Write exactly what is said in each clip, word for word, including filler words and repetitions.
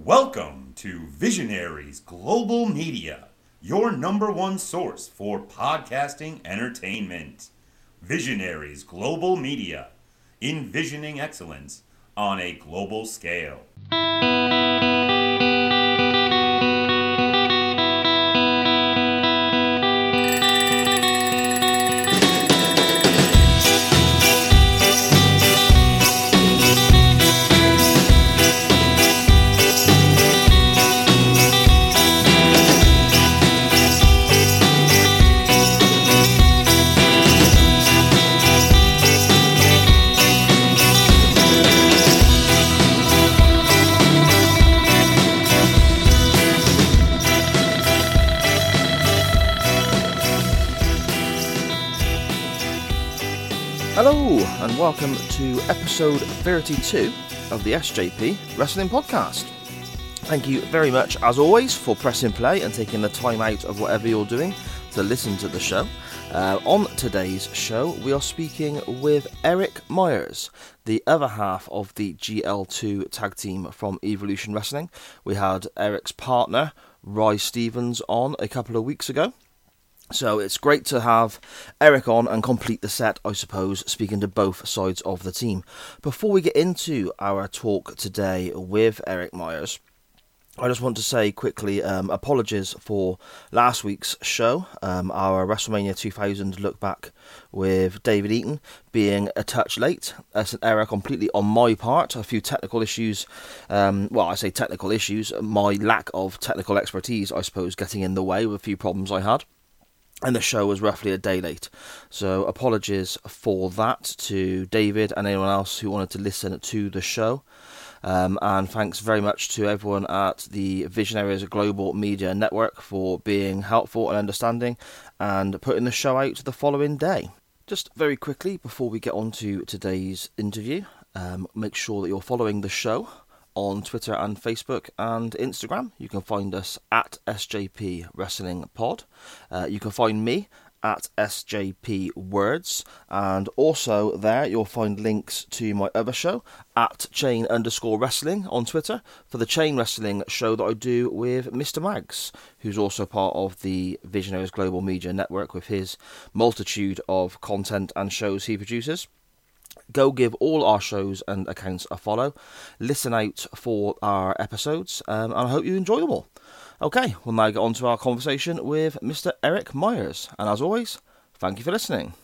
Welcome to Visionaries Global Media, your number one source for podcasting entertainment. Visionaries Global Media, envisioning excellence on a global scale. Hello and welcome to episode thirty-two of the S J P Wrestling Podcast. Thank you very much, as always, for pressing play and taking the time out of whatever you're doing to listen to the show. Uh, on today's show, we are speaking with Eric Myers, the other half of the G L two tag team from Evolution Wrestling. We had Eric's partner, Rye Stevens, on a couple of weeks ago. So it's great to have Eric on and complete the set, I suppose, speaking to both sides of the team. Before we get into our talk today with Eric Myers, I just want to say quickly um, apologies for last week's show, um, our WrestleMania two thousand look back with David Eaton being a touch late. That's an error completely on my part, a few technical issues, um, well I say technical issues, my lack of technical expertise I suppose getting in the way with a few problems I had. And the show was roughly a day late. So apologies for that to David and anyone else who wanted to listen to the show. Um, and thanks very much to everyone at the Visionaries Global Media Network for being helpful and understanding and putting the show out the following day. Just very quickly, before we get on to today's interview, um, make sure that you're following the show on Twitter and Facebook and Instagram. You can find us at S J P Wrestling Pod. Uh, you can find me at S J P Words, and also there you'll find links to my other show at Chain underscore Wrestling on Twitter for the Chain Wrestling show that I do with Mister Mags, who's also part of the Visionaries Global Media Network with his multitude of content and shows he produces. Go give all our shows and accounts a follow. Listen out for our episodes, um, and I hope you enjoy them all. Okay, we'll now get on to our conversation with Mister Eric Myers. And as always, thank you for listening.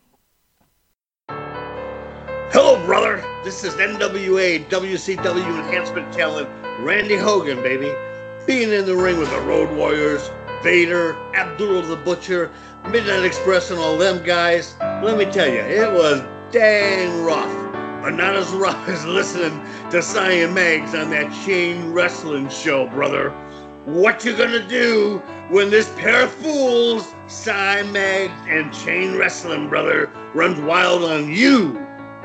Hello, brother. This is N W A W C W enhancement talent Randy Hogan, baby. Being in the ring with the Road Warriors, Vader, Abdullah the Butcher, Midnight Express, and all them guys. Let me tell you, it was dang rough, but not as rough as listening to Cyan Mags on that Chain Wrestling show, brother. What you gonna do when this pair of fools, Cyan Mags and Chain Wrestling, brother, runs wild on you?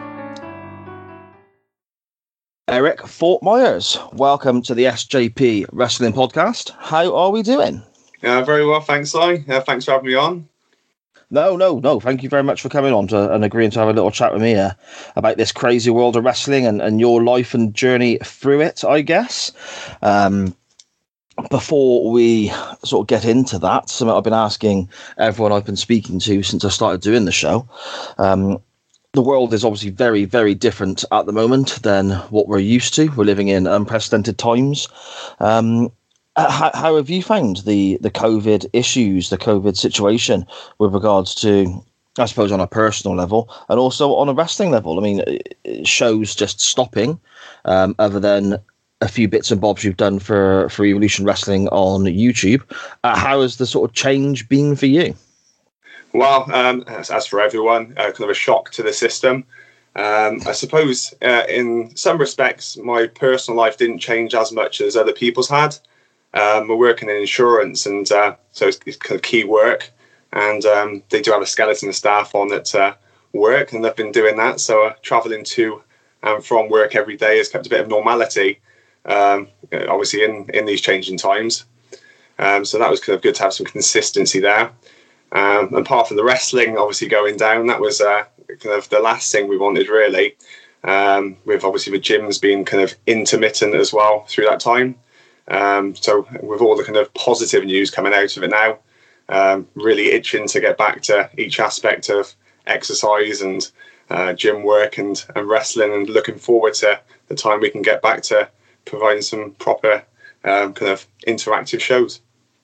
Eric Fort Myers, welcome to the S J P Wrestling Podcast. How are we doing? Yeah, very well, thanks, Si. Uh, thanks for having me on. No, no, no. Thank you very much for coming on to, and agreeing to have a little chat with me uh, about this crazy world of wrestling and, and your life and journey through it, I guess. Um, before we sort of get into that, something I've been asking everyone I've been speaking to since I started doing the show. Um, the world is obviously very, very different at the moment than what we're used to. We're living in unprecedented times. Um How, how have you found the, the COVID issues, the COVID situation with regards to, I suppose, on a personal level and also on a wrestling level? I mean, shows just stopping, um, other than a few bits and bobs you've done for, for Evolution Wrestling on YouTube. Uh, how has the sort of change been for you? Well, um, as, as for everyone, uh, kind of a shock to the system. Um, I suppose uh, in some respects, my personal life didn't change as much as other people's had. Um, we're working in insurance, and uh, so it's, it's kind of key work. And um, they do have a skeleton of staff on at uh, work, and they've been doing that. So uh, travelling to and from work every day has kept a bit of normality, um, obviously in, in these changing times. Um, so that was kind of good to have some consistency there. Um, and apart from the wrestling obviously going down, that was uh, kind of the last thing we wanted, really. Um, with obviously the gyms being kind of intermittent as well through that time. Um, so with all the kind of positive news coming out of it now, um, really itching to get back to each aspect of exercise and uh, gym work and, and wrestling, and looking forward to the time we can get back to providing some proper um, kind of interactive shows.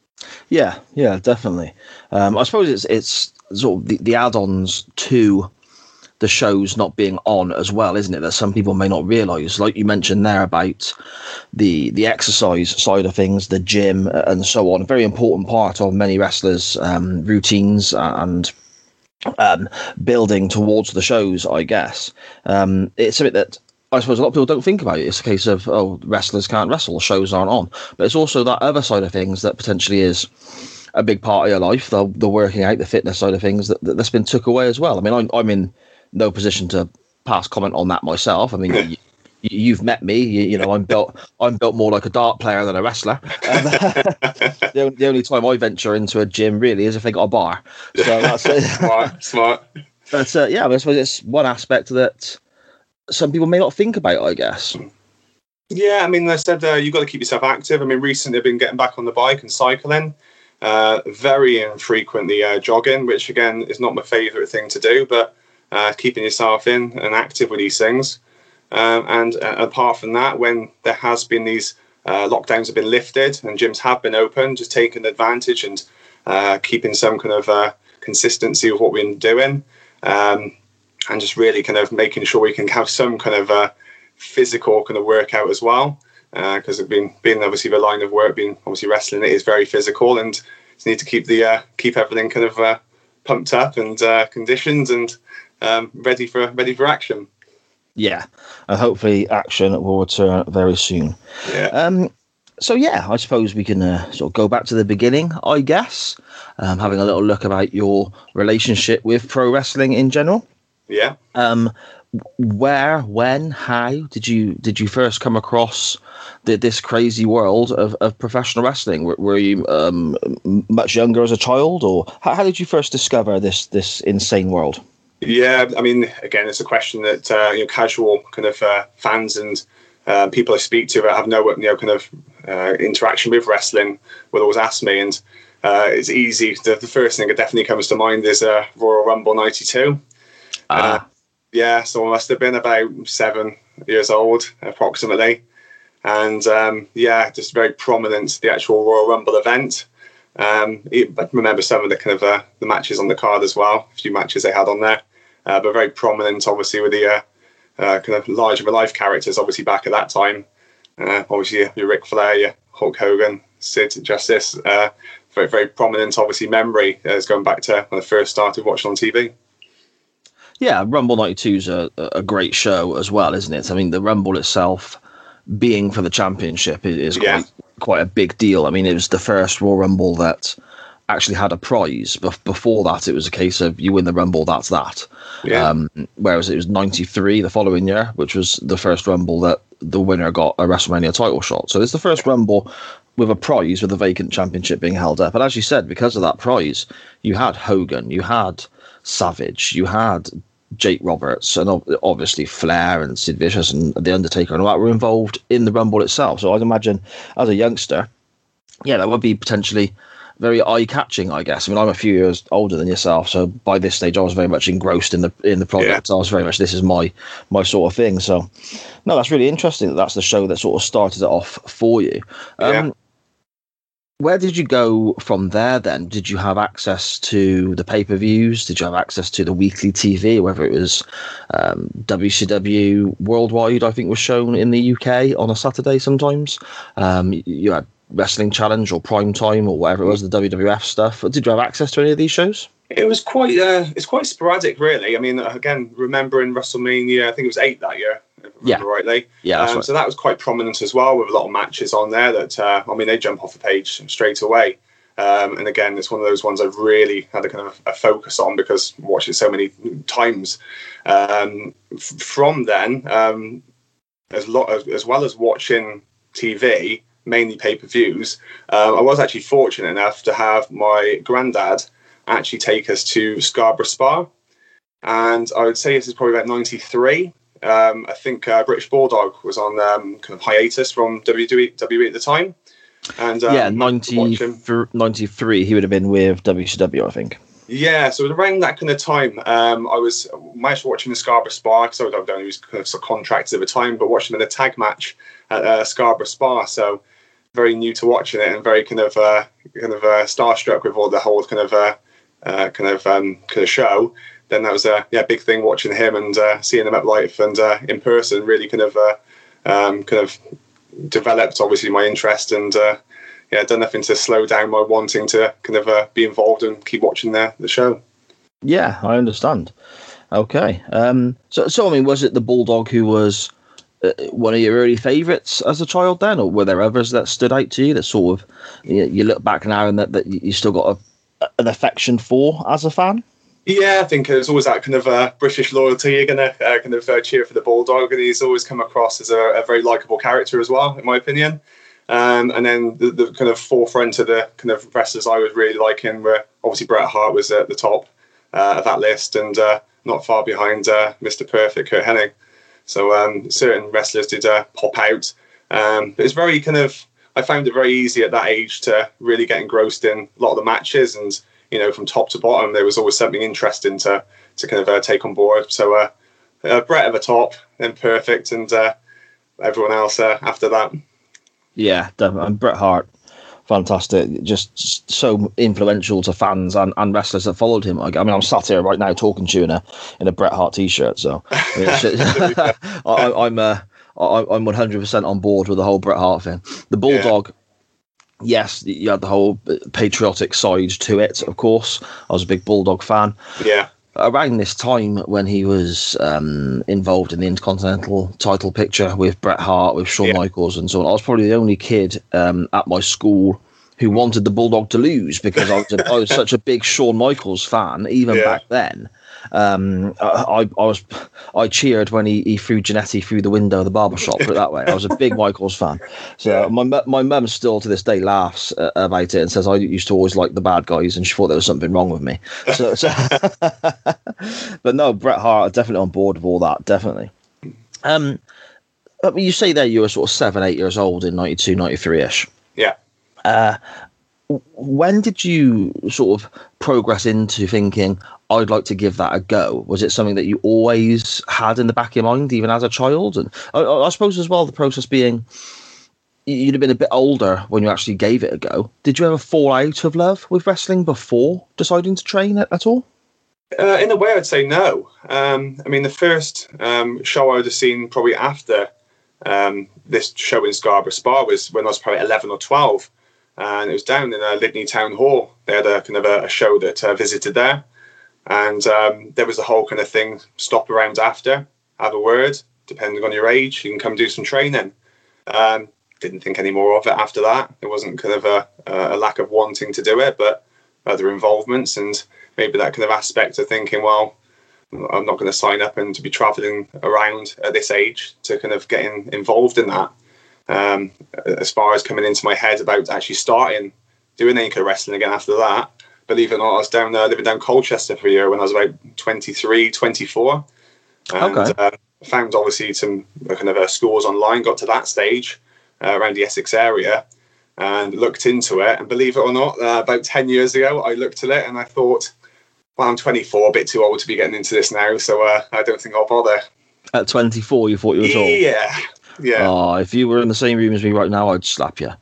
Yeah, yeah, definitely. Um, I suppose it's it's sort of the, the add-ons to the shows not being on as well, isn't it? That some people may not realise, like you mentioned there about the the exercise side of things, the gym and so on. A very important part of many wrestlers' um, routines and um, building towards the shows, I guess. Um, it's something that I suppose a lot of people don't think about it. It's a case of, oh, wrestlers can't wrestle, shows aren't on. But it's also that other side of things that potentially is a big part of your life, the, the working out, the fitness side of things, that, that, that's been took away as well. I mean, I'm, I'm in no position to pass comment on that myself. I mean, you, you've met me. You, you know, I'm built. I'm built more like a dart player than a wrestler. And, the, the only time I venture into a gym really is if they got a bar. So that's it. Smart, smart. But uh, yeah, I suppose it's one aspect that some people may not think about, I guess. Yeah, I mean, I said uh, you've got to keep yourself active. I mean, recently I've been getting back on the bike and cycling. Uh, very infrequently uh, jogging, which again is not my favourite thing to do, but uh, keeping yourself in and active with these things. Um, and uh, apart from that, when there has been these uh, lockdowns have been lifted and gyms have been open, just taking advantage and uh, keeping some kind of uh, consistency of what we've been doing, um, and just really kind of making sure we can have some kind of uh, physical kind of workout as well. Because uh, being being obviously the line of work, being obviously wrestling, it is very physical, and you need to keep the uh, keep everything kind of uh, pumped up and uh, conditioned and um, ready for ready for action. Yeah, and hopefully action will return very soon. Yeah. Um. So yeah, I suppose we can uh, sort of go back to the beginning, I guess, um, having a little look about your relationship with pro wrestling in general. Yeah. Um. Where, when, how did you did you first come across the, this crazy world of, of professional wrestling? Were, were you um, much younger as a child, or how, how did you first discover this this insane world? Yeah, I mean, again, it's a question that uh, you know, casual kind of uh, fans and uh, people I speak to that have no you know kind of uh, interaction with wrestling will always ask me, and uh, it's easy. The, the first thing that definitely comes to mind is uh, Royal Rumble ninety-two. Ah. Uh, Yeah, so I must have been about seven years old, approximately. And um, yeah, just very prominent, the actual Royal Rumble event. Um, I remember some of the kind of uh, the matches on the card as well, a few matches they had on there. Uh, but very prominent, obviously, with the uh, uh, kind of larger-than-life characters, obviously, back at that time. Uh, obviously, your Ric Flair, your Hulk Hogan, Sid Justice. Uh, very, very prominent, obviously, memory as going back to when I first started watching on T V. Yeah, Rumble ninety-two is a, a great show as well, isn't it? I mean, the Rumble itself being for the championship is quite, Yeah. quite a big deal. I mean, it was the first Royal Rumble that actually had a prize. But before that, it was a case of you win the Rumble, that's that. Yeah. Um, whereas it was ninety-three the following year, which was the first Rumble that the winner got a WrestleMania title shot. So it's the first Rumble with a prize, with a vacant championship being held up. And as you said, because of that prize, you had Hogan, you had Savage, you had Jake Roberts, and obviously Flair and Sid Vicious and The Undertaker and all that were involved in the Rumble itself. So I'd imagine as a youngster, yeah, that would be potentially very eye-catching, I guess. I mean, I'm a few years older than yourself, so by this stage I was very much engrossed in the in the product. Yeah. I was very much, this is my my sort of thing. So, no, that's really interesting that that's the show that sort of started it off for you. Um, Yeah. Where did you go from there then? Did you have access to the pay-per-views? Did you have access to the weekly T V, whether it was um, W C W Worldwide, I think was shown in the U K on a Saturday sometimes? Um, you had Wrestling Challenge or Prime Time or whatever it was, the W W F stuff. Did you have access to any of these shows? It was quite, uh, it's quite sporadic, really. I mean, again, remembering WrestleMania, I think it was eight that year, if I remember Yeah. rightly. Yeah, that's um, right. So that was quite prominent as well, with a lot of matches on there that, uh, I mean, they jump off the page straight away. Um, and again, it's one of those ones I've really had a kind of a focus on because I watched it so many times. Um, f- from then, um, as, lo- as, as well as watching T V, mainly pay-per-views, uh, I was actually fortunate enough to have my granddad actually take us to Scarborough Spa. And I would say this is probably about ninety-three. Um, I think uh, British Bulldog was on um, kind of hiatus from W W E at the time. And um, yeah, ninety, ninety-three, he would have been with W C W, I think. Yeah, so around that kind of time, um, I was managed watching the Scarborough Spa, because I don't know, he was kind of contracted at the time, but watching them in a tag match at uh, Scarborough Spa, so very new to watching it and very kind of uh, kind of uh, starstruck with all the whole kind of uh, uh, kind of um, kind of show. Then that was a yeah big thing watching him and uh, seeing him at live and uh, in person. Really kind of uh, um, kind of developed obviously my interest and. Uh, Yeah, done nothing to slow down my wanting to kind of uh, be involved and keep watching the, the show. Yeah, I understand. Okay. Um, so, so, I mean, was it the Bulldog who was uh, one of your early favourites as a child then? Or were there others that stood out to you that sort of, you, you look back now and that, that you still got a, an affection for as a fan? Yeah, I think there's always that kind of uh, British loyalty. You're going to uh, kind of uh, cheer for the Bulldog, and he's always come across as a, a very likeable character as well, in my opinion. Um, and then the, the kind of forefront of the kind of wrestlers I was really liking were obviously Bret Hart was at the top uh, of that list, and uh, not far behind uh, Mister Perfect, Kurt Hennig. So um, certain wrestlers did uh, pop out. Um, but it's very kind of, I found it very easy at that age to really get engrossed in a lot of the matches, and you know, from top to bottom, there was always something interesting to to kind of uh, take on board. So uh, uh, Bret at the top, then Perfect, and uh, everyone else uh, after that. Yeah, definitely. And Bret Hart, fantastic. Just so influential to fans and, and wrestlers that followed him. I mean, I'm sat here right now talking to you in a in a Bret Hart t-shirt. So I, I'm uh, I'm one hundred percent on board with the whole Bret Hart thing. The Bulldog, yeah. Yes, you had the whole patriotic side to it. Of course, I was a big Bulldog fan. Yeah. Around this time when he was um, involved in the Intercontinental title picture with Bret Hart, with Shawn yeah. Michaels and so on, I was probably the only kid um, at my school who wanted the Bulldog to lose because I was, a, I was such a big Shawn Michaels fan, even yeah. back then. Um, I, I was I cheered when he, he threw Jannetty through the window of the barbershop, put it that way. I was a big Michaels fan. So yeah. my my mum still to this day laughs uh, about it and says I used to always like the bad guys, and she thought there was something wrong with me. So, so but no, Bret Hart, definitely on board with all that, definitely. Um, I mean, you say there you were sort of seven, eight years old in ninety-two, ninety-three-ish. Yeah. Uh, when did you sort of progress into thinking, I'd like to give that a go? Was it something that you always had in the back of your mind, even as a child? And I, I suppose as well, the process being, you'd have been a bit older when you actually gave it a go. Did you ever fall out of love with wrestling before deciding to train at, at all? Uh, in a way, I'd say no. Um, I mean, the first um, show I would have seen probably after um, this show in Scarborough Spa was when I was probably eleven or twelve. And it was down in uh, Lydney Town Hall. They had a kind of a, a show that uh, visited there. And um, there was the whole kind of thing, stop around after, have a word, depending on your age, you can come do some training. Um, didn't think any more of it after that. There wasn't kind of a, a lack of wanting to do it, but other involvements and maybe that kind of aspect of thinking, well, I'm not going to sign up and to be travelling around at this age to kind of getting involved in that. Um, as far as coming into my head about actually starting doing any kind of wrestling again after that, believe it or not, I was down uh, living down Colchester for a year when I was about twenty-three, twenty-four. And okay. uh, found obviously some kind of uh, schools online, got to that stage uh, around the Essex area and looked into it. And believe it or not, uh, about ten years ago, I looked at it and I thought, well, I'm twenty-four, a bit too old to be getting into this now, so uh, I don't think I'll bother. At twenty-four, you thought you were tall? Yeah. Yeah. Oh, if you were in the same room as me right now, I'd slap you.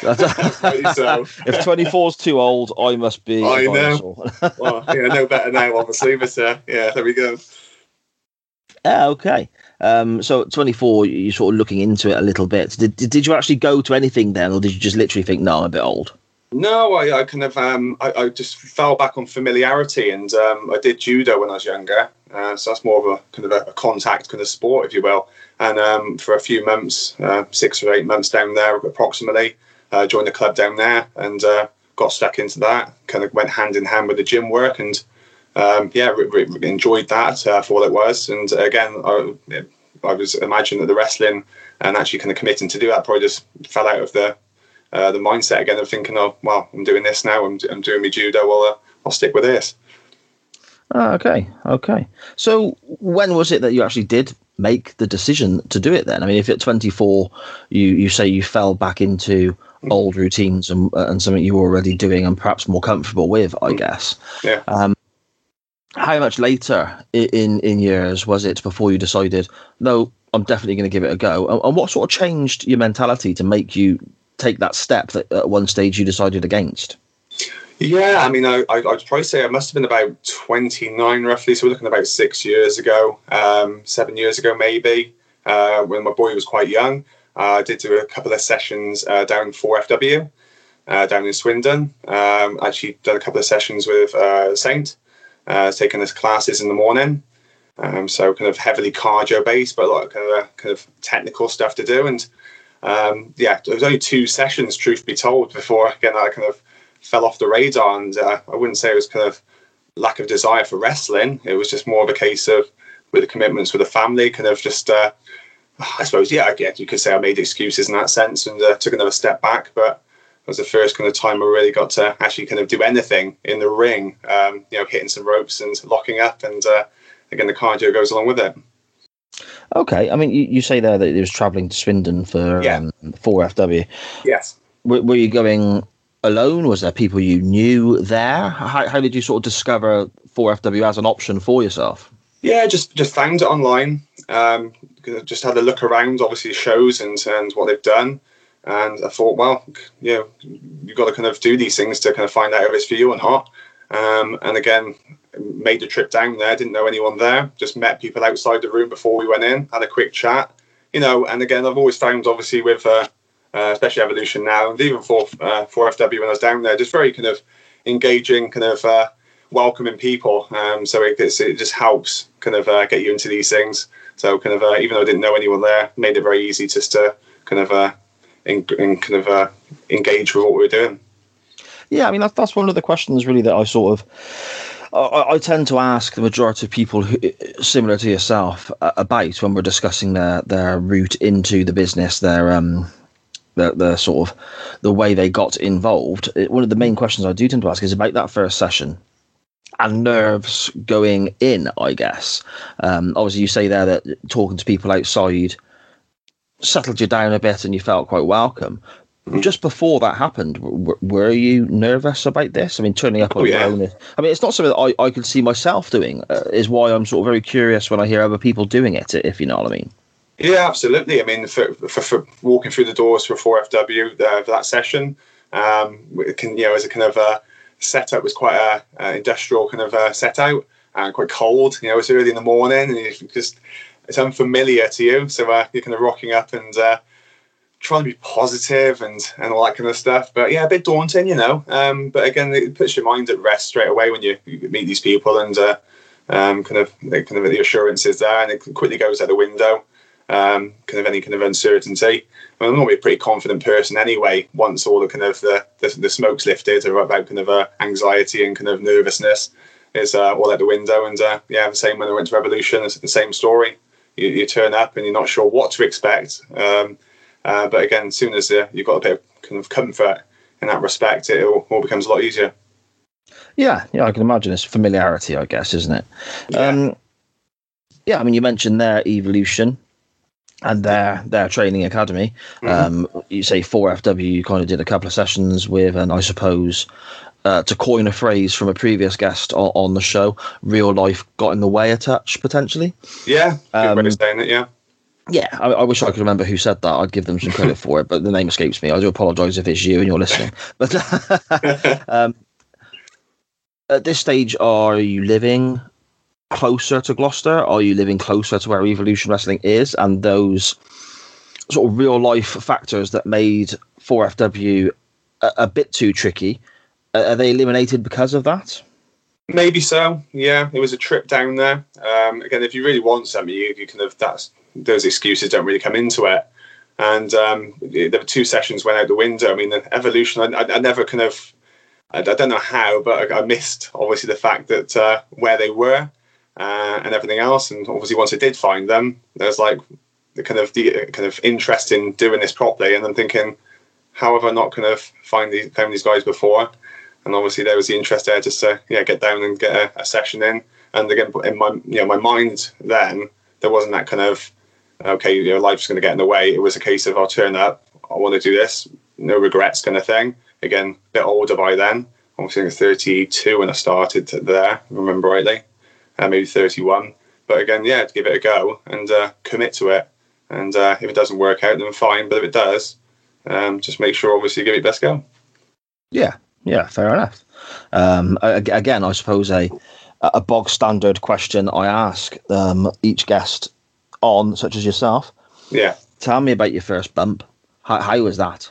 so. If twenty-four is too old, I must be. I know. Well, yeah, no better now, obviously, but uh, yeah, there we go. Yeah, okay. Um, so at twenty-four, you're sort of looking into it a little bit. Did did you actually go to anything then, or did you just literally think, no, I'm a bit old? No, I, I kind of um, I, I just fell back on familiarity, and um, I did judo when I was younger. Uh, so that's more of a kind of a, a contact kind of sport, if you will. And um, for a few months, uh, six or eight months down there, approximately, uh, joined the club down there and uh, got stuck into that. Kind of went hand in hand with the gym work, and um, yeah, re- re- enjoyed that uh, for all it was. And again, I, I was imagining that the wrestling and actually kind of committing to do that probably just fell out of the uh, the mindset again of thinking, oh, well, I'm doing this now. I'm, I'm doing my judo. Well, uh, I'll stick with this. Oh, okay, okay. So when was it that you actually did make the decision to do it then? I mean, if at twenty-four you, you say you fell back into, old routines and and something you were already doing and perhaps more comfortable with, I guess. Yeah. Um, how much later in in years was it before you decided, no, I'm definitely going to give it a go? And, and what sort of changed your mentality to make you take that step that at one stage you decided against? Yeah, I mean, I, I, I'd probably say I must have been about twenty-nine roughly. So we're looking about six years ago, um, seven years ago maybe, uh, when my boy was quite young. Uh, I did do a couple of sessions uh, down four F W, uh, down in Swindon. Um, actually done a couple of sessions with uh, Saint, uh, taking his classes in the morning. Um, so kind of heavily cardio based, but a lot of kind of, uh, kind of technical stuff to do. And um, yeah, there was only two sessions, truth be told, before again I kind of fell off the radar. And uh, I wouldn't say it was kind of lack of desire for wrestling. It was just more of a case of with the commitments with the family, kind of just. Uh, I suppose, yeah, again, you could say I made excuses in that sense and uh, took another step back. But it was the first kind of time I really got to actually kind of do anything in the ring, um, you know, hitting some ropes and locking up. And uh, again, the cardio goes along with it. Okay. I mean, you, you say there that it was travelling to Swindon for yeah. um, four F W. Yes. W- were you going alone? Was there people you knew there? How, how did you sort of discover four F W as an option for yourself? Yeah, just just found it online. Um, just had a look around, obviously shows and and what they've done, and I thought, well, you know, you've got to kind of do these things to kind of find out if it's for you or not. Um, and again, made the trip down there. Didn't know anyone there. Just met people outside the room before we went in. Had a quick chat, you know. And again, I've always found, obviously, with uh, uh, especially Evolution now, and even for uh, four F W when I was down there, just very kind of engaging, kind of. Uh, welcoming people, um, so it, it just helps kind of uh, get you into these things. So kind of uh, even though I didn't know anyone there, made it very easy just to kind of uh, in, in kind of uh, engage with what we were doing. Yeah, I mean that's that's one of the questions really that I sort of I, I tend to ask the majority of people who, similar to yourself, uh, about when we're discussing their their route into the business, their um. The, the sort of the way they got involved. One of the main questions I do tend to ask is about that first session. And nerves going in, I guess. Um, obviously, you say there that talking to people outside settled you down a bit and you felt quite welcome. Mm-hmm. Just before that happened, w- were you nervous about this? I mean, turning up on oh, your yeah. own. I mean, it's not something that I, I could see myself doing, uh, is why I'm sort of very curious when I hear other people doing it, if you know what I mean. Yeah, absolutely. I mean, for, for, for walking through the doors for four F W uh, for that session, um, it can, you know, as a kind of a setup was quite a, a industrial kind of uh, set out and quite cold. You know, it's early in the morning and you just it's unfamiliar to you, so uh, you're kind of rocking up and uh, trying to be positive and and all that kind of stuff. But yeah, a bit daunting, you know. Um, but again, it puts your mind at rest straight away when you, you meet these people and uh, um, kind of kind of the assurance is there, and it quickly goes out the window. Um, kind of any kind of uncertainty. I mean, I'm normally a pretty confident person anyway. Once all the kind of the, the, the smoke's lifted, or about kind of uh, anxiety and kind of nervousness is uh, all out the window. And uh, yeah, the same when I went to Revolution. It's the same story. You, you turn up and you're not sure what to expect. Um, uh, but again, as soon as uh, you've got a bit of kind of comfort in that respect, it all, all becomes a lot easier. Yeah, yeah, I can imagine it's familiarity, I guess, isn't it? Yeah. Um, yeah, I mean, you mentioned their Evolution and their their training academy. Mm-hmm. Um, you say four F W, you kind of did a couple of sessions with, and I suppose, uh, to coin a phrase from a previous guest on, on the show, real life got in the way a touch, potentially. Yeah, good um, way of saying it, yeah. Yeah, I, I wish I could remember who said that. I'd give them some credit for it, but the name escapes me. I do apologise if it's you and you're listening. But um, at this stage, are you living closer to Gloucester? Are you living closer to where Evolution Wrestling is? And those sort of real life factors that made four F W a, a bit too tricky, are they eliminated because of that? Maybe so. Yeah, it was a trip down there. Um, again, if you really want something, you, you kind of that's those excuses don't really come into it. And um, there were two sessions went out the window. I mean, the Evolution, I, I, I never kind of, I, I don't know how, but I, I missed obviously the fact that uh, where they were. Uh, and everything else, and obviously once I did find them, there's like the kind of the kind of interest in doing this properly, and I'm thinking, how have I not kind of find these found these guys before? And obviously there was the interest there just to yeah get down and get a, a session in. And again, in my you know my mind then there wasn't that kind of okay, you know, life's going to get in the way. It was a case of I'll turn up, I want to do this, no regrets kind of thing. Again, a bit older by then. Obviously, I was thirty-two when I started there, if I remember rightly, uh, maybe thirty-one. But again, yeah, to give it a go and uh, commit to it. And uh, if it doesn't work out, then fine. But if it does, um, just make sure, obviously, you give it your best go. Yeah, yeah, fair enough. Um, again, I suppose a a bog standard question I ask um, each guest on, such as yourself. Yeah. Tell me about your first bump. How, how was that?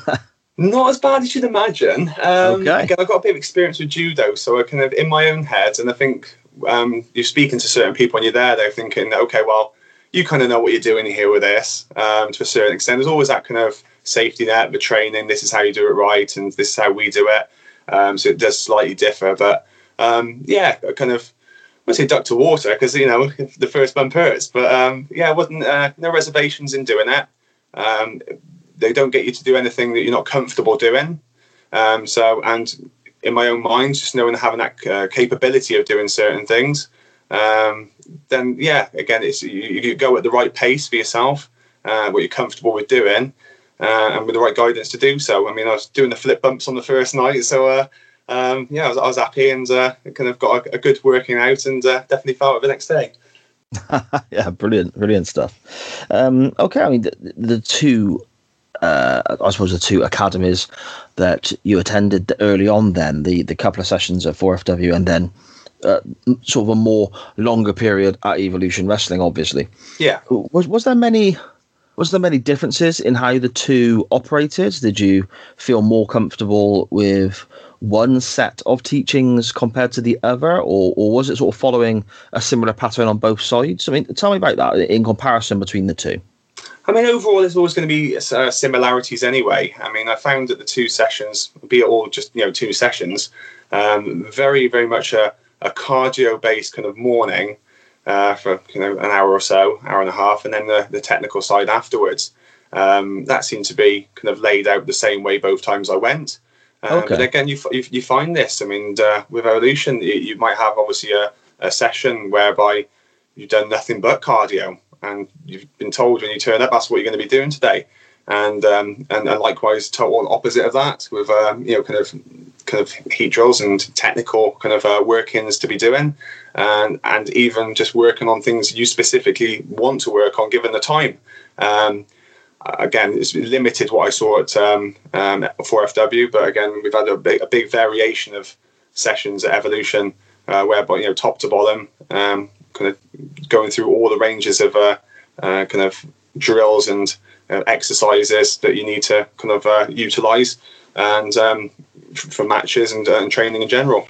Not as bad as you'd imagine. Um, okay. Again, I've got a bit of experience with judo, so I kind of, in my own head, and I think um, you're speaking to certain people and you're there, they're thinking, okay, well, you kind of know what you're doing here with this um, to a certain extent. There's always that kind of safety net, the training, this is how you do it right, and this is how we do it. Um, so it does slightly differ, but um, yeah, I kind of, I wouldn't say duck to water because, you know, the first bump hurts, but um, yeah, I wasn't, uh, no reservations in doing it. Um, they don't get you to do anything that you're not comfortable doing. Um, so, and in my own mind, just knowing having that uh, capability of doing certain things, um, then yeah, again, it's you, you go at the right pace for yourself, uh, what you're comfortable with doing, uh, and with the right guidance to do so. I mean, I was doing the flip bumps on the first night, so uh, um, yeah, I was, I was happy and uh, kind of got a, a good working out, and uh, definitely felt it the next day. Yeah, brilliant, brilliant stuff. Um, okay, I mean, the, the two, uh, I suppose the two academies that you attended early on then, the, the couple of sessions at four F W and then uh, sort of a more longer period at Evolution Wrestling, obviously. Yeah. Was was there many... Was there many differences in how the two operated? Did you feel more comfortable with one set of teachings compared to the other, or, or was it sort of following a similar pattern on both sides? I mean, tell me about that in comparison between the two. I mean, overall, there's always going to be uh, similarities anyway. I mean, I found that the two sessions, be it all just, you know, two sessions, um, very, very much a, a cardio-based kind of morning, Uh, for you know an hour or so, hour and a half, and then the, the technical side afterwards. Um, that seemed to be kind of laid out the same way both times I went. Um, okay. But again, you, you you find this. I mean, uh, with Evolution, you, you might have obviously a, a session whereby you've done nothing but cardio, and you've been told when you turn up that's what you're going to be doing today. And um, and, and likewise, total opposite of that with um, you know kind of kind of heat drills and technical kind of uh, workings to be doing. And and even just working on things you specifically want to work on given the time. Um, again, it's limited what I saw at um, um, four F W, but again, we've had a big, a big variation of sessions at Evolution, uh, whereby, you know, top to bottom, um, kind of going through all the ranges of uh, uh, kind of drills and uh, exercises that you need to kind of uh, utilize and um, f- for matches and, uh, and training in general.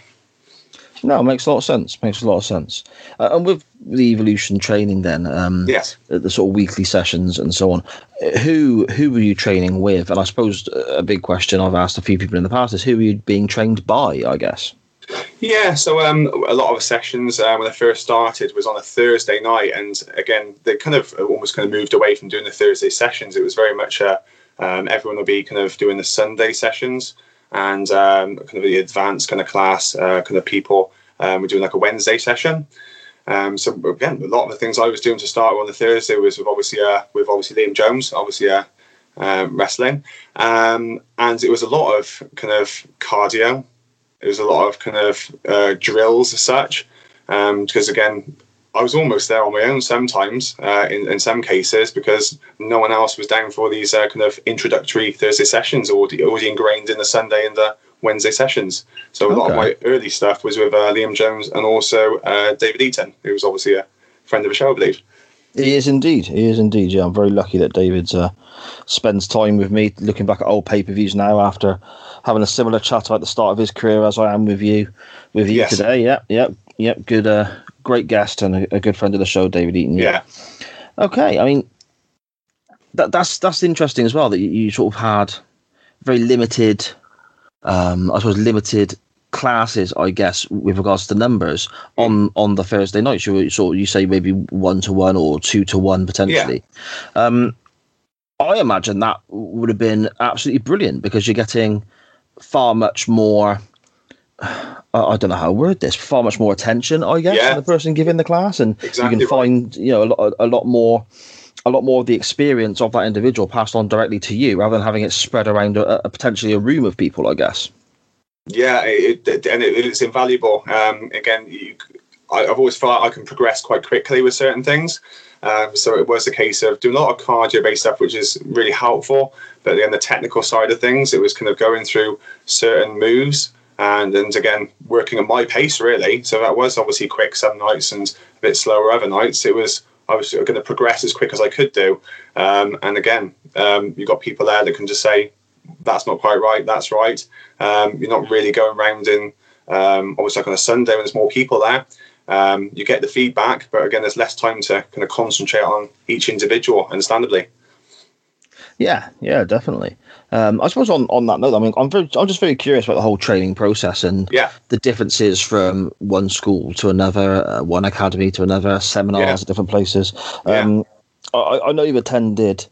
No, it makes a lot of sense. Makes a lot of sense. Uh, and with the Evolution training, then, um, yes, the, the sort of weekly sessions and so on. Who who were you training with? And I suppose a big question I've asked a few people in the past is who were you being trained by? I guess. Yeah, so um, a lot of sessions uh, when I first started was on a Thursday night, and again, they kind of almost kind of moved away from doing the Thursday sessions. It was very much uh, um, everyone will be kind of doing the Sunday sessions. And um, kind of the advanced kind of class, uh, kind of people, um, we're doing like a Wednesday session. Um, so again, a lot of the things I was doing to start on the Thursday was with obviously uh, with obviously Liam Jones, obviously uh, um, wrestling, um, and it was a lot of kind of cardio. It was a lot of kind of uh, drills as such, um, because again, I was almost there on my own sometimes, uh, in, in some cases, because no one else was down for these uh, kind of introductory Thursday sessions, already, already ingrained in the Sunday and the Wednesday sessions. So a okay. lot of my early stuff was with uh, Liam Jones and also uh, David Eaton, who was obviously a friend of the show, I believe. He is indeed. He is indeed. Yeah, I'm very lucky that David uh, spends time with me, looking back at old pay-per-views now after having a similar chat at the start of his career as I am with you, with you yes. today. Yep, yep, yep. Good. Uh, Great guest and a, a good friend of the show, David Eaton. Yeah. yeah. Okay. I mean, that that's that's interesting as well that you, you sort of had very limited, um, I suppose, limited classes, I guess, with regards to numbers on, on the Thursday nights. You sort you say maybe one to one or two to one potentially. Yeah. Um, I imagine that would have been absolutely brilliant because you're getting far much more. I don't know how to word this. Far much more attention, I guess, yeah. to the person giving the class, and exactly you can find, right. you know, a lot, a lot more a lot more of the experience of that individual passed on directly to you rather than having it spread around a, a potentially a room of people, I guess. Yeah, it, it, and it, it's invaluable. Um, again, you, I, I've always felt I can progress quite quickly with certain things. Um, so it was a case of doing a lot of cardio-based stuff, which is really helpful. But then the technical side of things, it was kind of going through certain moves and, and again, working at my pace, really. So that was obviously quick some nights and a bit slower other nights. It was, I was going to progress as quick as I could do. Um, and again, um, you've got people there that can just say, that's not quite right, that's right. Um, you're not really going around in, um, obviously like on a Sunday when there's more people there. Um, you get the feedback, but again, there's less time to kind of concentrate on each individual, understandably. Yeah, yeah, definitely. Um, I suppose on, on that note, I mean, I'm very, I'm just very curious about the whole training process and yeah. the differences from one school to another, uh, one academy to another, seminars yeah. at different places. Um, yeah. I, I know you've attended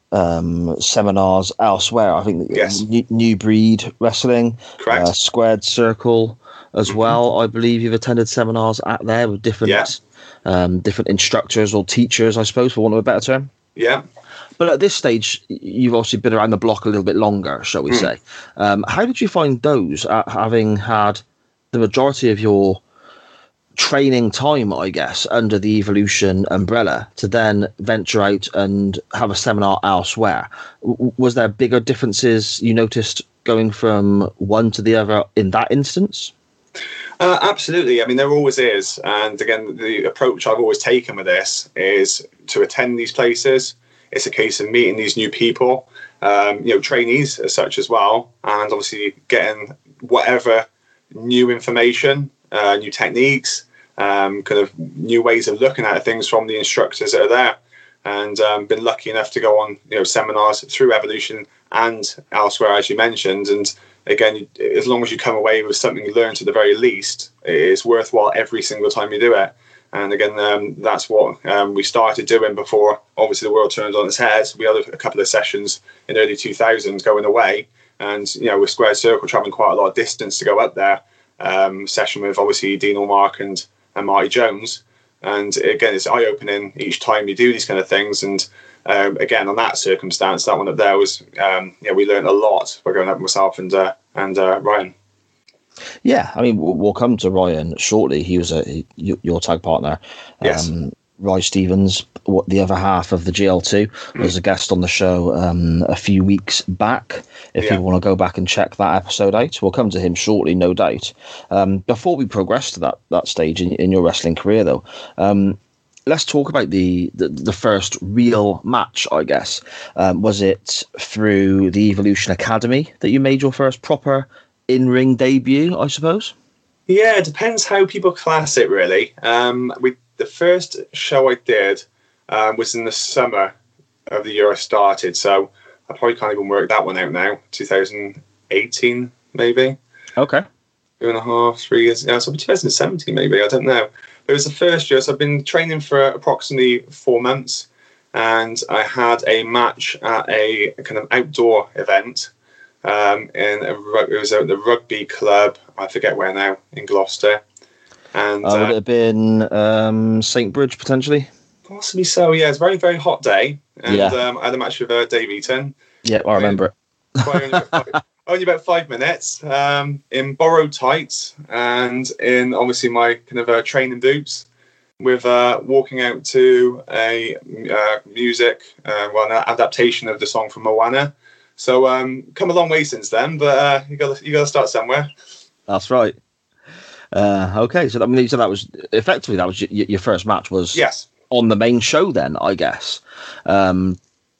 um, seminars elsewhere. I think yes. New, New Breed Wrestling, correct, uh, Squared Circle as mm-hmm. well. I believe you've attended seminars at there with different, yeah. um, different instructors or teachers, I suppose, for want of a better term. Yeah. But at this stage, you've obviously been around the block a little bit longer, shall we mm. say. Um, how did you find those, uh, having had the majority of your training time, I guess, under the Evolution umbrella, to then venture out and have a seminar elsewhere? W- was there bigger differences you noticed going from one to the other in that instance? Uh, absolutely. I mean, there always is. And again, the approach I've always taken with this is to attend these places. It's a case of meeting these new people, um, you know, trainees as such as well, and obviously getting whatever new information, uh, new techniques, um, kind of new ways of looking at things from the instructors that are there. And um, been lucky enough to go on, you know, seminars through Evolution and elsewhere, as you mentioned. And again, as long as you come away with something you learned at the very least, it's worthwhile every single time you do it. And again, um, that's what um, we started doing before, obviously, the world turned on its head. We had a couple of sessions in early two thousands going away. And, you know, with Squared Circle traveling quite a lot of distance to go up there, um, session with, obviously, Dean Allmark and, and Marty Jones. And again, it's eye-opening each time you do these kind of things. And um, again, on that circumstance, that one up there was, um, you know, we learned a lot by going up myself and uh, and uh, Ryan. Yeah, I mean, we'll come to Ryan shortly. He was a he, your tag partner. Yes. Um, Ryan Stevens, what the other half of the G L two, mm. was a guest on the show um, a few weeks back. If yeah. you want to go back and check that episode out, we'll come to him shortly, no doubt. Um, before we progress to that that stage in, in your wrestling career, though, um, let's talk about the, the the first real match. I guess um, was it through the Evolution Academy that you made your first proper in-ring debut, I suppose? Yeah, it depends how people class it, really. Um, we the first show I did um, was in the summer of the year I started, so I probably can't even work that one out now. twenty eighteen, maybe. Okay. Two and a half, three years. Yeah, so twenty seventeen, maybe. I don't know. But it was the first year, so I've been training for approximately four months, and I had a match at a kind of outdoor event. Um, in a, it was at the rugby club. I forget where now, in Gloucester. And uh, would uh, it have been um, Saint Bridge potentially? Possibly so. Yeah, it's a very very hot day, and yeah. um, I had a match with uh, Dave Eaton. Yeah, I remember it. only, about five, only about five minutes um, in borrowed tights and in obviously my kind of uh, training boots, with uh, walking out to a uh, music, uh, well, an adaptation of the song from Moana. So um, come a long way since then, but uh, you got you got to start somewhere. That's right. Uh, okay, so I mean, so that was effectively that was your, your first match was yes on the main show then, I guess. Um,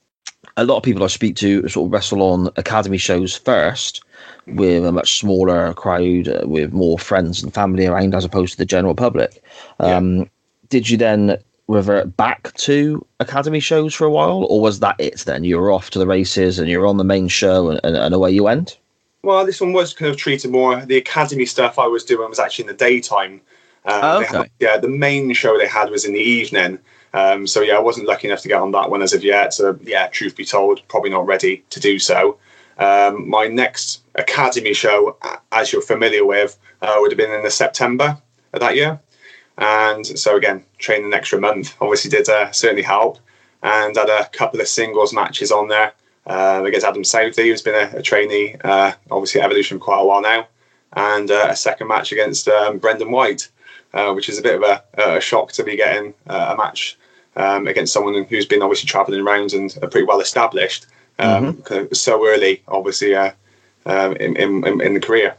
a lot of people I speak to sort of wrestle on academy shows first, with a much smaller crowd, uh, with more friends and family around as opposed to the general public. Um, yeah. Did you then revert back to academy shows for a while, or was that it then? You were off to the races and you're on the main show and, and, and away you went? Well, this one was kind of treated more, the academy stuff I was doing was actually in the daytime. Um, oh, okay. Had, yeah, the main show they had was in the evening. Um, so yeah, I wasn't lucky enough to get on that one as of yet. So yeah, truth be told, probably not ready to do so. Um, my next academy show, as you're familiar with, uh, would have been in the September of that year. And so again, training an extra month obviously did uh, certainly help. and had a couple of singles matches on there uh, against Adam Southey, who's been a, a trainee, uh, obviously at Evolution for quite a while now, and uh, a second match against um, Brendan White, uh, which is a bit of a, a shock to be getting uh, a match um, against someone who's been obviously travelling around and uh, pretty well established um, mm-hmm. kind of so early, obviously, uh, um, in, in, in the career.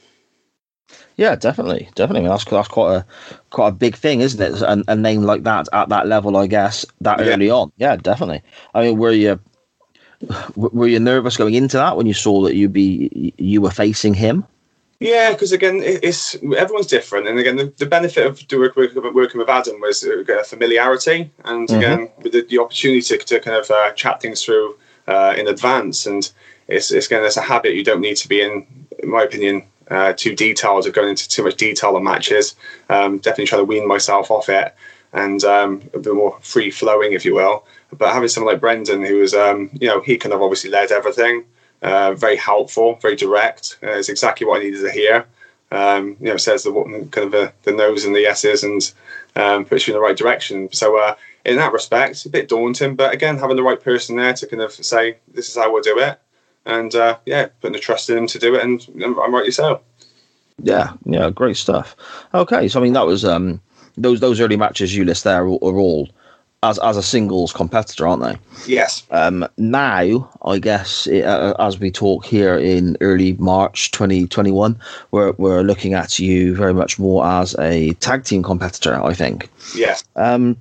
Yeah, definitely, definitely. I mean, that's that's quite a quite a big thing, isn't it? A, a name like that at that level, I guess, that yeah. early on. Yeah, definitely. I mean, were you were you nervous going into that when you saw that you be you were facing him? Yeah, because again, it's everyone's different, and again, the, the benefit of doing working with Adam was uh, familiarity, and mm-hmm. again, with the, the opportunity to, to kind of uh, chat things through uh, in advance, and it's it's again, it's a habit you don't need to be in, in my opinion. Uh, too detailed of going into too much detail on matches. Um, definitely try to wean myself off it and um, a bit more free flowing, if you will. But having someone like Brendan, who was, um, you know, he kind of obviously led everything. Uh, very helpful, very direct. Uh, it's exactly what I needed to hear. Um, you know, says the kind of the, the no's and the yeses and um, puts you in the right direction. So uh, in that respect, it's a bit daunting. But again, having the right person there to kind of say, this is how we'll do it. And uh, yeah, putting the trust in him to do it, and I'm rightly so. Yeah, yeah, great stuff. Okay, so I mean that was um, those those early matches you list there are, are all as as a singles competitor, aren't they? Yes. Um, now I guess it, uh, as we talk here in early March twenty twenty-one, we're we're looking at you very much more as a tag team competitor, I think. Yes. Um.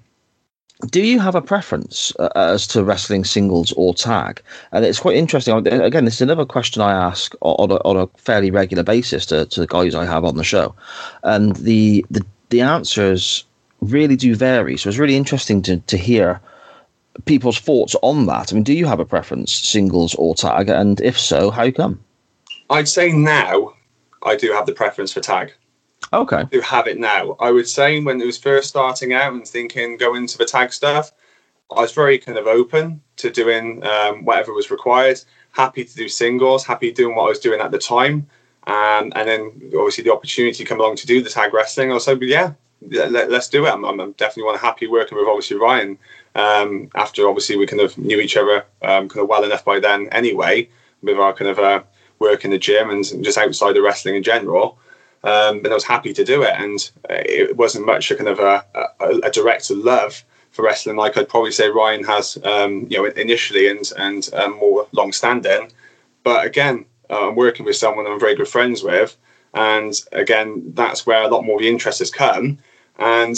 Do you have a preference uh, as to wrestling singles or tag? And it's quite interesting. Again, this is another question I ask on a, on a fairly regular basis to, to the guys I have on the show. And the, the the answers really do vary. So it's really interesting to, to hear people's thoughts on that. I mean, do you have a preference, singles or tag? And if so, how come? I'd say now I do have the preference for tag. Okay. To have it now. I would say when it was first starting out and thinking go into the tag stuff, I was very kind of open to doing um, whatever was required. Happy to do singles, happy doing what I was doing at the time. Um, and then obviously the opportunity come along to do the tag wrestling. I was like, yeah, let, let's do it. I'm, I'm definitely want to happy working with obviously Ryan. Um, after obviously we kind of knew each other um, kind of well enough by then anyway, with our kind of uh, work in the gym and just outside of wrestling in general. Um, but I was happy to do it, and it wasn't much a kind of a, a, a direct love for wrestling like I'd probably say Ryan has, um, you know, initially and and um, more long standing. But again, uh, I'm working with someone I'm very good friends with, and again, that's where a lot more of the interest has come. And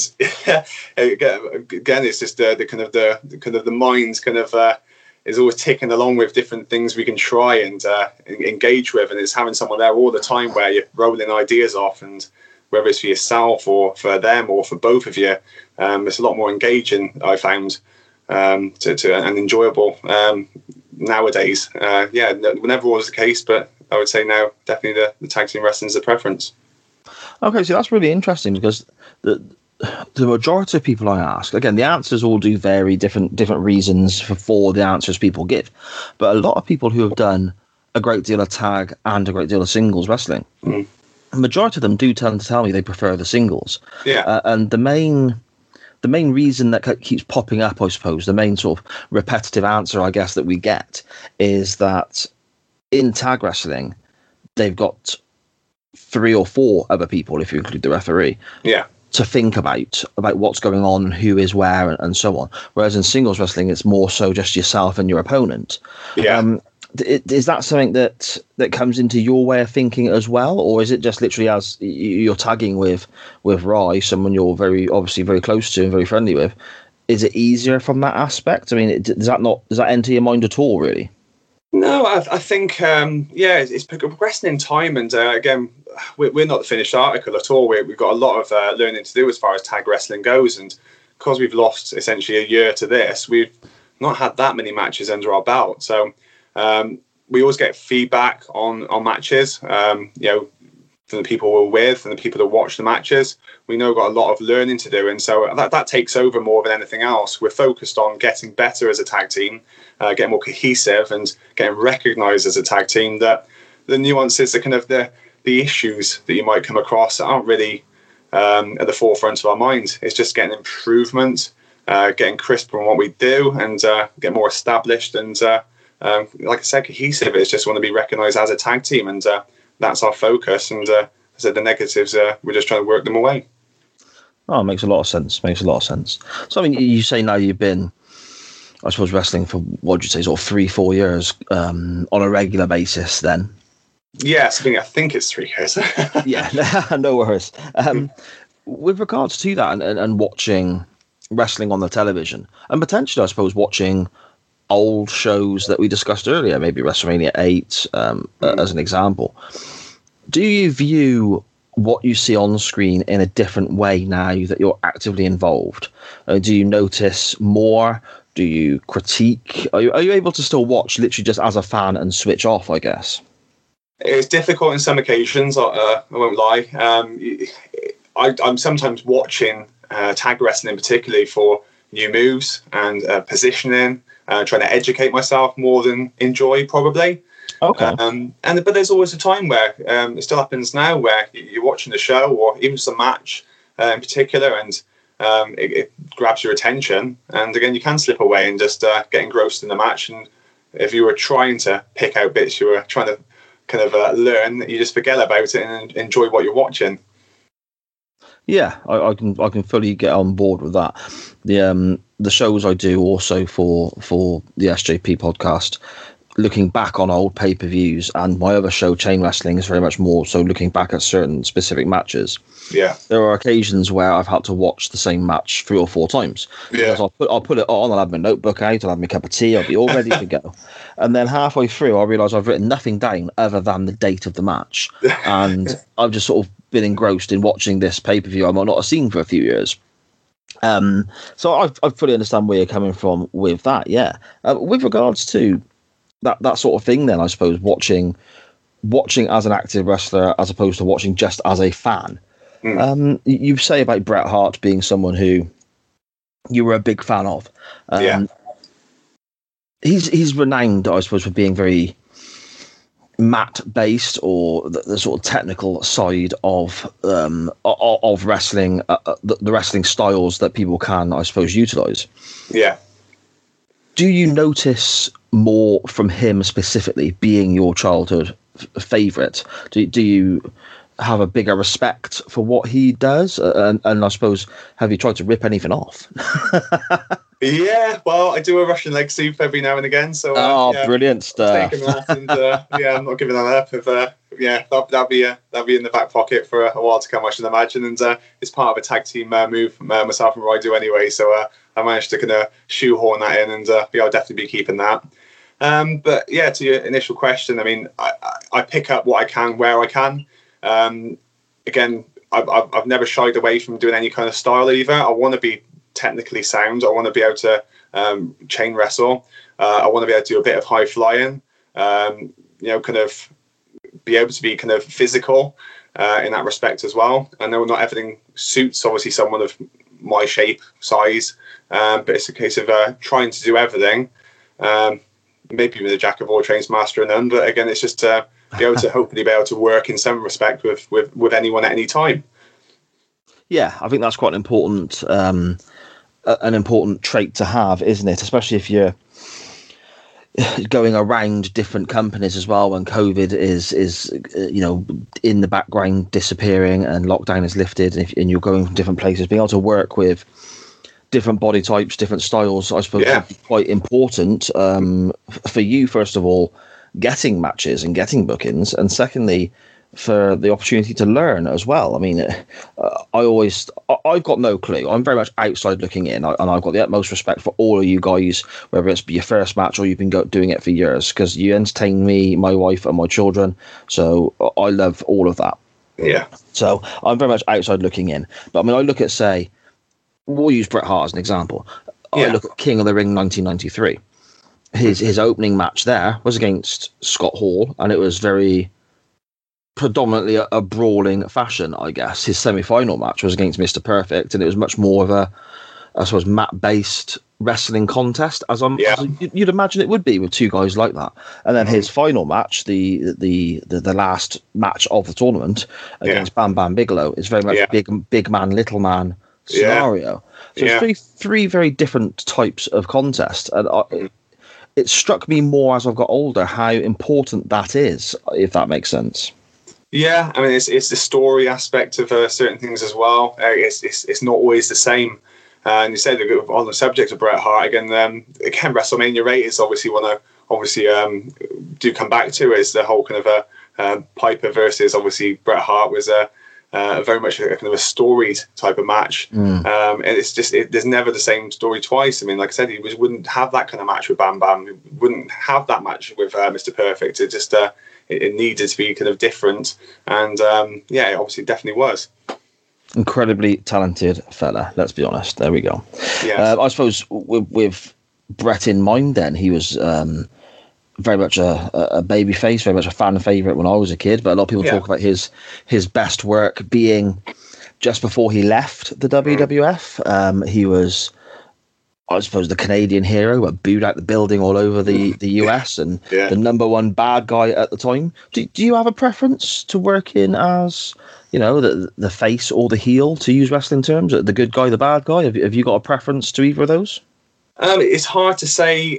again, it's just the, the kind of the, the kind of the mind's kind of. Uh, is always ticking along with different things we can try and uh, engage with, and it's having someone there all the time where you're rolling ideas off, and whether it's for yourself or for them or for both of you, um, it's a lot more engaging, I found, um, to, to and enjoyable um, nowadays. Uh, yeah, never was the case, but I would say now definitely the, the tag team wrestling is the preference. Okay, so that's really interesting because the the majority of people I ask, again, the answers all do vary, different different reasons for, for the answers people give. But a lot of people who have done a great deal of tag and a great deal of singles wrestling, mm. the majority of them do tend to tell me they prefer the singles. Yeah. Uh, and the main the main reason that keeps popping up, I suppose, the main sort of repetitive answer, I guess, that we get is that in tag wrestling, they've got three or four other people, if you include the referee. Yeah. To think about about what's going on, who is where, and, and so on. Whereas in singles wrestling, it's more so just yourself and your opponent. Yeah. Um, is that something that that comes into your way of thinking as well, or is it just literally as you're tagging with with Rye, someone you're very obviously very close to and very friendly with? Is it easier from that aspect? I mean, does that not does that enter your mind at all, really? No, I, I think, um, yeah, it's progressing in time. And uh, again, we're not the finished article at all. We've got a lot of uh, learning to do as far as tag wrestling goes. And because we've lost essentially a year to this, we've not had that many matches under our belt. So um, we always get feedback on, on matches, um, you know, from the people we're with and the people that watch the matches. We know we've got a lot of learning to do. And so that, that takes over more than anything else. We're focused on getting better as a tag team, uh, getting more cohesive and getting recognised as a tag team. That the nuances, the kind of the, the issues that you might come across aren't really um, at the forefront of our minds. It's just getting improvement uh, getting crisper on what we do and uh, get more established. And uh, um, like I said, cohesive is just want to be recognised as a tag team, and uh, that's our focus. And uh, I said the negatives, uh, we're just trying to work them away. Oh, it makes a lot of sense. Makes a lot of sense. So, I mean, you say now you've been, I suppose, wrestling for, what would you say, sort of three, four years um, on a regular basis then? Yes, I think, I think it's three years. Yeah, no worries. Um, with regards to that and, and, and watching wrestling on the television, and potentially, I suppose, watching old shows that we discussed earlier, maybe WrestleMania eight um, mm. as an example, do you view what you see on screen in a different way now that you're actively involved? Uh, do you notice more? Do you critique? Are you, are you able to still watch literally just as a fan and switch off, I guess? It's difficult in some occasions, uh, I won't lie. Um, I, I'm sometimes watching uh, tag wrestling particularly for new moves and uh, positioning, uh, trying to educate myself more than enjoy probably. Okay. Um, and but there's always a time where um, it still happens now where you're watching the show or even just a match uh, in particular, and um, it, it grabs your attention. And again, you can slip away and just uh, get engrossed in the match. And if you were trying to pick out bits, you were trying to kind of uh, learn, you just forget about it and enjoy what you're watching. Yeah, I, I can I can fully get on board with that. The um the shows I do also for for the S J P podcast, looking back on old pay-per-views, and my other show, Chain Wrestling, is very much more so looking back at certain specific matches. Yeah. There are occasions where I've had to watch the same match three or four times. Yeah. Because I'll put, I'll put it on, I'll have my notebook out, I'll have my cup of tea, I'll be all ready to go. And then halfway through, I realise I've written nothing down other than the date of the match. And I've just sort of been engrossed in watching this pay-per-view I might not have seen for a few years. Um, so I, I fully understand where you're coming from with that, yeah. Uh, with regards to that that sort of thing then, I suppose, watching watching as an active wrestler as opposed to watching just as a fan. Mm. Um, you say about Bret Hart being someone who you were a big fan of. Um, yeah. He's, he's renowned, I suppose, for being very mat-based, or the, the sort of technical side of um, of, of wrestling, uh, the, the wrestling styles that people can, I suppose, utilise. Yeah. Do you notice more from him specifically, being your childhood f- favourite? Do, do you have a bigger respect for what he does? Uh, and, and I suppose, have you tried to rip anything off? Yeah, well, I do a Russian leg sweep every now and again. So, uh, oh, yeah, brilliant stuff! Taking that, and uh, yeah, I'm not giving that up. If uh, yeah, that that'll be uh, that'll be in the back pocket for a, a while to come, I should imagine. And uh, it's part of a tag team uh, move uh, myself and Roy do anyway. So uh, I managed to kind of shoehorn that in, and uh, yeah, I'll definitely be keeping that. Um, but yeah, to your initial question, I mean, I, I, I pick up what I can where I can. Um, again, I've, I've I've never shied away from doing any kind of style either. I want to be technically sound. I want to be able to um, chain wrestle. Uh, I want to be able to do a bit of high flying. Um, you know, kind of be able to be kind of physical uh, in that respect as well. I know not everything suits obviously someone of my shape, size, um, but it's a case of uh, trying to do everything. Um, maybe with a jack of all trades, master of none. But again, it's just to be able to hopefully be able to work in some respect with with, with anyone at any time. Yeah, I think that's quite an important um, an important trait to have, isn't it? Especially if you're going around different companies as well when COVID is is uh, you know, in the background disappearing and lockdown is lifted, and, if, and you're going from different places, being able to work with different body types, different styles, I suppose, yeah. would be quite important um, for you, first of all, getting matches and getting bookings, and secondly, for the opportunity to learn as well. I mean, uh, I always, I, I've got no clue. I'm very much outside looking in, and I've got the utmost respect for all of you guys, whether it's your first match or you've been go, doing it for years, because you entertain me, my wife, and my children. So I love all of that. Yeah. So I'm very much outside looking in. But I mean, I look at, say, we'll use Bret Hart as an example. I Yeah. look at King of the Ring nineteen ninety-three. His his opening match there was against Scott Hall, and it was very predominantly a, a brawling fashion, I guess. His semi-final match was against Mister Perfect, and it was much more of a, I suppose, mat-based wrestling contest, as, I'm, Yeah. as you'd imagine it would be with two guys like that. And then his final match, the the the, the last match of the tournament against Yeah. Bam Bam Bigelow, is very much Yeah. big big man, little man scenario. Yeah. So yeah. it's three, three very different types of contest. And I, it, it struck me more as I've got older how important that is, if that makes sense. Yeah, I mean, it's it's the story aspect of uh, certain things as well. Uh, it's, it's it's not always the same. Uh, and you said that on the subject of Bret Hart again, um, again, WrestleMania eight is obviously one I obviously um, do come back to, is the whole kind of a uh, Piper versus obviously Bret Hart was a uh, very much a kind of a storied type of match. Mm. Um, and it's just it, there's never the same story twice. I mean, like I said, he was, wouldn't have that kind of match with Bam Bam. He wouldn't have that match with uh, Mister Perfect. It just uh, it, it needed to be kind of different, and um, yeah, it obviously definitely was. Incredibly talented fella, let's be honest. There we go. Yes. Uh, I suppose with, with Bret in mind, then he was um, very much a, a baby face, very much a fan favourite when I was a kid. But a lot of people yeah. talk about his his best work being just before he left the W W F. Mm. Um, he was, I suppose, the Canadian hero, but booed out the building all over the, the U S and yeah. the number one bad guy at the time. Do, do you have a preference to working as, you know, the the face or the heel, to use wrestling terms, the good guy, the bad guy? Have, have you got a preference to either of those? Um, it's hard to say,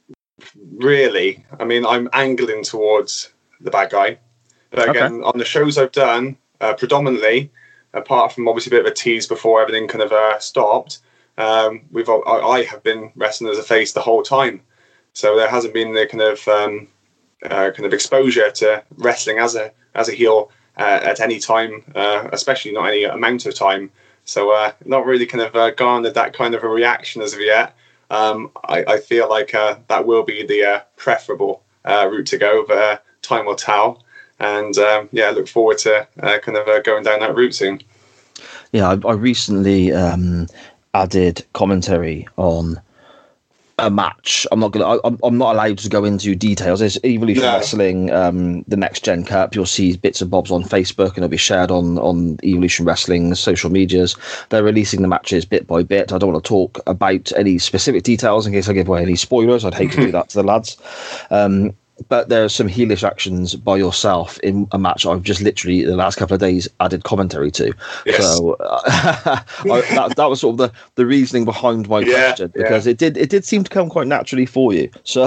really. I mean, I'm angling towards the bad guy. But again, okay. on the shows I've done, uh, predominantly, apart from obviously a bit of a tease before everything kind of uh, stopped, um, we've I, I have been wrestling as a face the whole time. So there hasn't been the kind of um, uh, kind of exposure to wrestling as a as a heel uh, at any time, uh, especially not any amount of time. So uh, not really kind of uh, garnered that kind of a reaction as of yet. Um, I, I feel like uh, that will be the uh, preferable uh, route to go, but uh, time will tell. And um, yeah, I look forward to uh, kind of uh, going down that route soon. Yeah, I, I recently um, added commentary on a match. I'm not gonna. I, I'm not allowed to go into details. There's Evolution no. Wrestling, um, the Next Gen Cup. You'll see bits and bobs on Facebook, and it'll be shared on on Evolution Wrestling's social medias. They're releasing the matches bit by bit. I don't want to talk about any specific details in case I give away any spoilers. I'd hate to do that to the lads. Um, but there's some heelish actions by yourself in a match I've just literally the last couple of days added commentary to. Yes. So uh, I, that that was sort of the, the reasoning behind my yeah, question, because yeah. it did it did seem to come quite naturally for you. So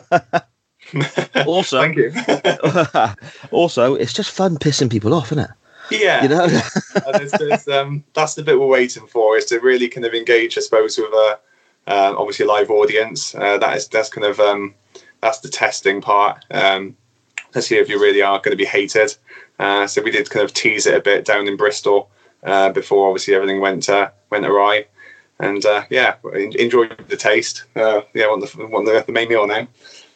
yeah. also, thank you. also, it's just fun pissing people off, isn't it? Yeah, you know, there's, there's, um, that's the bit we're waiting for, is to really kind of engage, I suppose, with a uh, obviously a live audience. Uh, that is that's kind of um, that's the testing part. Um, let's see if you really are going to be hated. Uh, so we did kind of tease it a bit down in Bristol uh, before obviously everything went uh, went awry, and uh, yeah, enjoyed the taste. Uh, yeah, want the want the, the main meal now.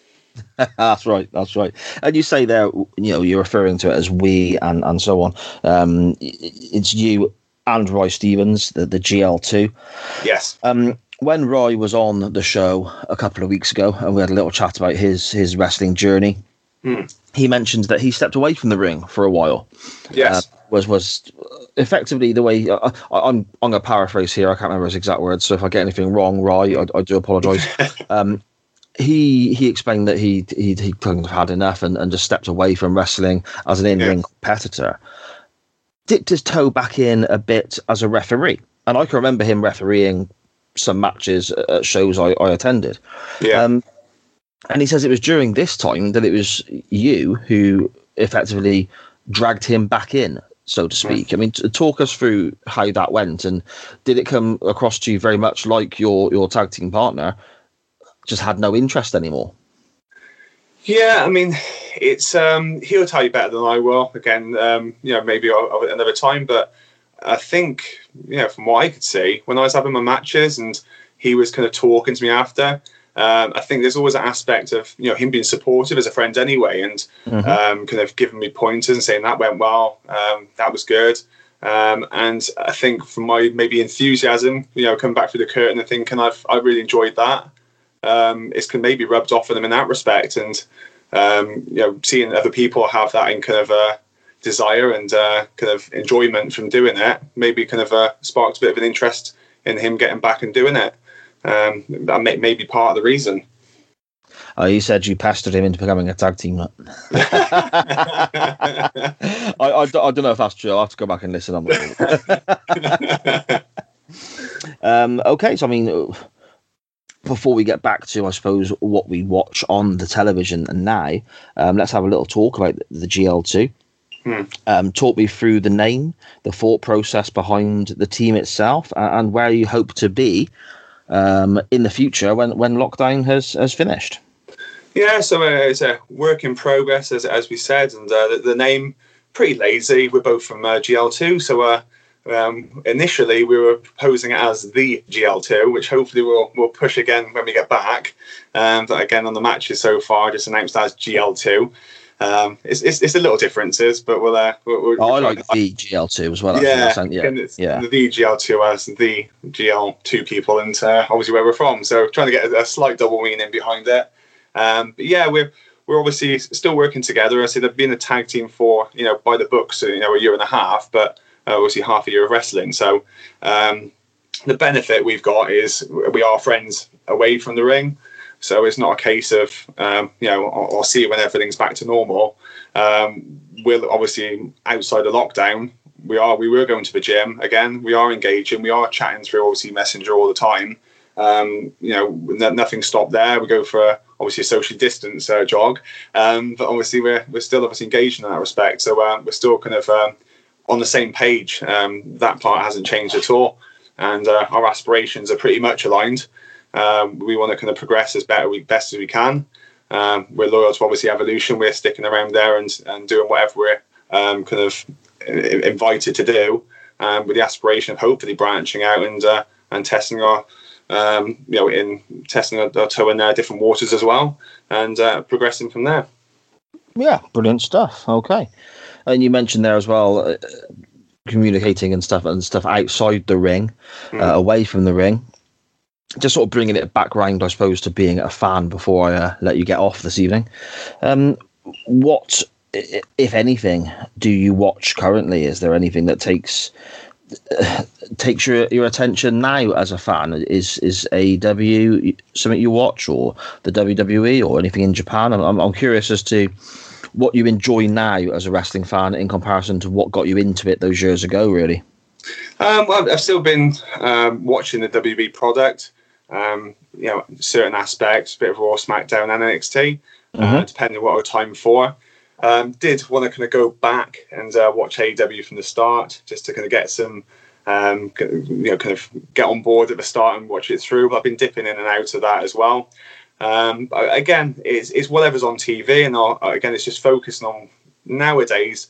That's right. That's right. And you say there, you know, you're referring to it as we and and so on. Um, it's you and Roy Stevens, the the G L two. Yes. Um. When Roy was on the show a couple of weeks ago, and we had a little chat about his his wrestling journey, mm. he mentioned that he stepped away from the ring for a while. Yes, uh, was was effectively the way. Uh, I, I'm I'm gonna paraphrase here. I can't remember his exact words, so if I get anything wrong, Roy, I, I do apologise. um, he he explained that he he he kind of had enough and, and just stepped away from wrestling as an in-ring yeah. competitor. Dipped his toe back in a bit as a referee, and I can remember him refereeing some matches at shows I, I attended. Yeah. Um, and he says it was during this time that it was you who effectively dragged him back in, so to speak. Mm. I mean, t- talk us through how that went, and did it come across to you very much like your, your tag team partner just had no interest anymore? Yeah, I mean, it's um, he'll tell you better than I will. Again, um, you know, maybe at another time, but I think, you know, from what I could see, when I was having my matches and he was kind of talking to me after, um, I think there's always an aspect of, you know, him being supportive as a friend anyway, and mm-hmm. um, kind of giving me pointers and saying that went well, um, that was good. Um, and I think from my maybe enthusiasm, you know, coming back through the curtain and thinking I've I really enjoyed that. Um, it's can maybe rubbed off on them in that respect, and um, you know, seeing other people have that in kind of a desire and uh, kind of enjoyment from doing it, maybe kind of uh, sparked a bit of an interest in him getting back and doing it. Um, that may, may be part of the reason. Oh, you said you pestered him into becoming a tag team. I, I, I don't know if that's true. I'll have to go back and listen. I'm not Um, okay, so I mean, before we get back to, I suppose, what we watch on the television and now, um, let's have a little talk about the G L two. Hmm. Um, talk me through the name, the thought process behind the team itself, and, and where you hope to be um, in the future when, when lockdown has, has finished. Yeah, so uh, it's a work in progress, as as we said, and uh, the, the name, pretty lazy. We're both from uh, G L two, so uh, um, initially we were proposing it as the G L two, which hopefully we'll we'll push again when we get back. Um, but again, on the matches so far, just announced as G L two. Um, it's, it's it's a little differences, but we'll. Uh, we'll, we'll oh, I like the G L two as well. Yeah, yeah, and it's yeah. The G L two as the G L two people, and uh, obviously where we're from. So trying to get a, a slight double meaning behind it. Um, but yeah, we're we're obviously still working together. I say they've been a tag team for, you know, by the books, you know, a year and a half, but uh, obviously half a year of wrestling. So um, the benefit we've got is we are friends away from the ring. So it's not a case of, um, you know, I'll, I'll see you when everything's back to normal. Um, we're obviously outside the lockdown. We are we were going to the gym again. We are engaging. We are chatting through obviously Messenger all the time. Um, you know, n- nothing stopped there. We go for a, obviously a social distance uh, jog, um, but obviously we're we're still obviously engaged in that respect. So uh, we're still kind of um, on the same page. Um, that part hasn't changed at all, and uh, our aspirations are pretty much aligned. Um, we want to kind of progress as better we best as we can. Um, we're loyal to obviously Evolution. We're sticking around there and and doing whatever we're um, kind of invited to do, um, with the aspiration of hopefully branching out and uh, and testing our. Um, you know, in testing our, our toe in uh, different waters as well, and uh, progressing from there. Yeah, brilliant stuff. Okay, and you mentioned there as well, uh, communicating and stuff and stuff outside the ring, mm. uh, away from the ring. Just sort of bringing it back round, I suppose, to being a fan before I uh, let you get off this evening. Um, what, if anything, do you watch currently? Is there anything that takes? Uh, takes your your attention now as a fan? Is is A E W something you watch, or the W W E, or anything in Japan? I'm I'm curious as to what you enjoy now as a wrestling fan in comparison to what got you into it those years ago. Really, um, well, I've still been um, watching the W W E product. Um, you know, certain aspects, a bit of Raw, SmackDown, and N X T, mm-hmm. uh, depending on what our time for. Um, did want to kind of go back and uh, watch A E W from the start, just to kind of get some, um, you know, kind of get on board at the start and watch it through. But I've been dipping in and out of that as well. Um, again, it's, it's whatever's on T V, and I'll, again, it's just focusing on nowadays.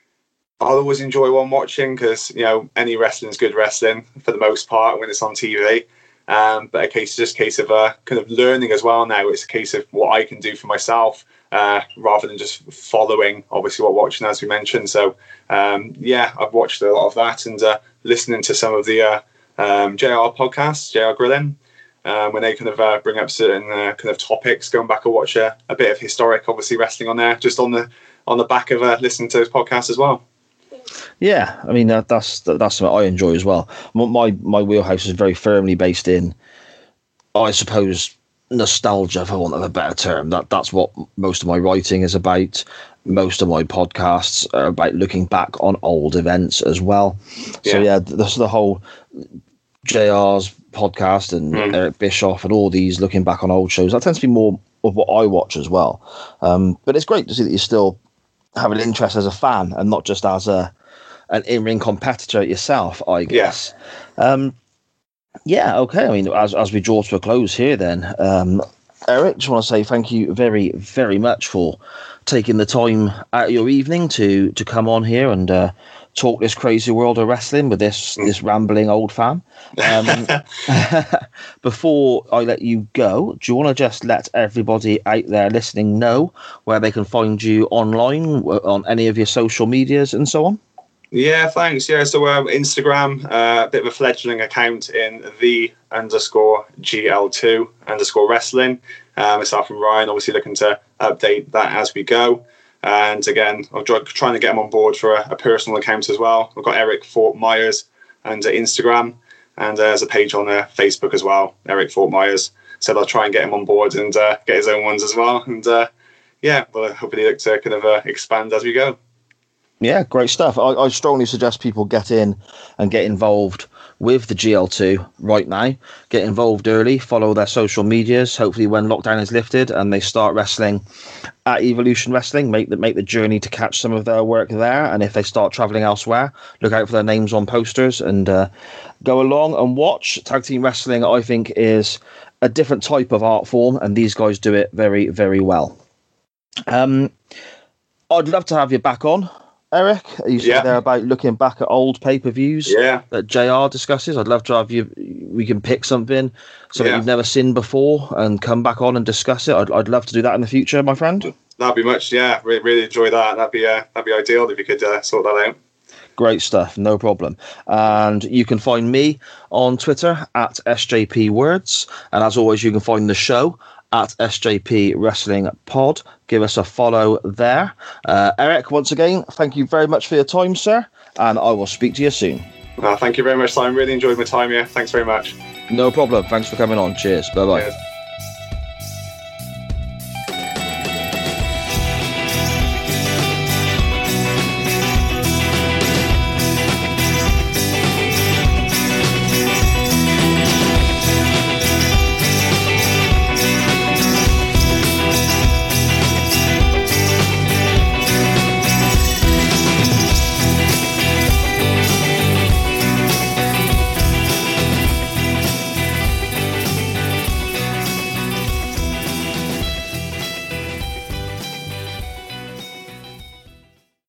I'll always enjoy one watching because, you know, any wrestling is good wrestling for the most part when it's on T V. Um, but a case, just a case of uh, kind of learning as well now. It's a case of what I can do for myself. Uh, rather than just following, obviously, what watching, as we mentioned. So, um, yeah, I've watched a lot of that and uh, listening to some of the uh, um, J R podcasts, J R Grilling, um, when they kind of uh, bring up certain uh, kind of topics. Going back and watch a, a bit of historic, obviously, wrestling on there, just on the on the back of uh, listening to those podcasts as well. Yeah, I mean that, that's that's something I enjoy as well. My my wheelhouse is very firmly based in, I suppose, nostalgia, for want of a better term. That that's what most of my writing is about. Most of my podcasts are about looking back on old events as well. Yeah. So yeah, this the whole J R's podcast and mm. Eric Bischoff and all these looking back on old shows. That tends to be more of what I watch as well. Um, but it's great to see that you still have an interest as a fan and not just as a an in-ring competitor yourself, I guess. Yeah. Um, Yeah, okay. I mean, as as we draw to a close here then, um, Eric, just want to say thank you very, very much for taking the time out of your evening to to come on here and uh, talk this crazy world of wrestling with this, this rambling old fan. Um, before I let you go, do you want to just let everybody out there listening know where they can find you online, on any of your social medias and so on? Yeah, thanks. Yeah, so um, Instagram, uh, a bit of a fledgling account in the underscore G L two underscore wrestling. Um, myself and Ryan obviously looking to update that as we go. And again, I'm trying to get him on board for a, a personal account as well. We've got Eric Fort Myers under Instagram, and uh, there's a page on uh, Facebook as well, Eric Fort Myers. So I'll try and get him on board and uh, get his own ones as well. And uh, yeah, well, hopefully look to kind of uh, expand as we go. Yeah, great stuff. I, I strongly suggest people get in and get involved with the G L two right now. Get involved early, follow their social medias. Hopefully when lockdown is lifted and they start wrestling at Evolution Wrestling, make the, make the journey to catch some of their work there. And if they start travelling elsewhere, look out for their names on posters and uh, go along and watch. Tag team wrestling, I think, is a different type of art form, and these guys do it very, very well. Um, I'd love to have you back on, Eric. You said yeah. there about looking back at old pay-per-views yeah. that J R discusses. I'd love to have you. We can pick something something yeah. you've never seen before and come back on and discuss it. I'd, I'd love to do that in the future, my friend. That'd be much, yeah. Really, really enjoy that. That'd be uh, that'd be ideal if you could uh, sort that out. Great stuff, no problem. And you can find me on Twitter at S J P Words, and as always, you can find the show at S J P Wrestling Pod. Give us a follow there. Uh, Eric, once again, thank you very much for your time, sir, and I will speak to you soon. Uh, thank you very much, Simon. Really enjoyed my time here. Thanks very much. No problem. Thanks for coming on. Cheers. Bye-bye. Cheers.